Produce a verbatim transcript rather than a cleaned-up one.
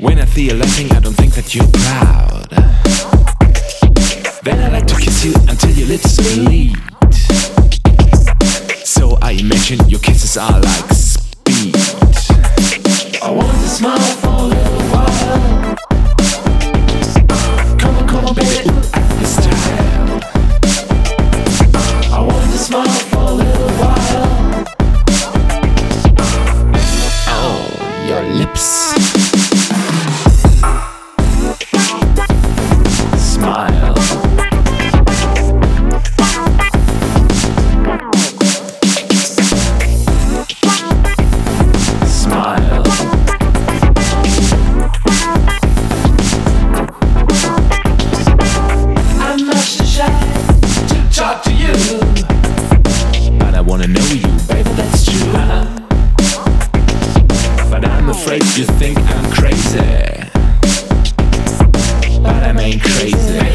When I see you laughing, I don't think that you're proud. Then I like to kiss you until your lips bleed. So I imagine your kisses are like speed. I want to smile for a little while. Come on, come on, baby, this time. I want to smile for a little while. Oh, your lips. Smile. Smile. I'm much too shy to talk to you, but I wanna know you, baby, that's true. But I'm afraid you think I'm crazy, but I ain't crazy.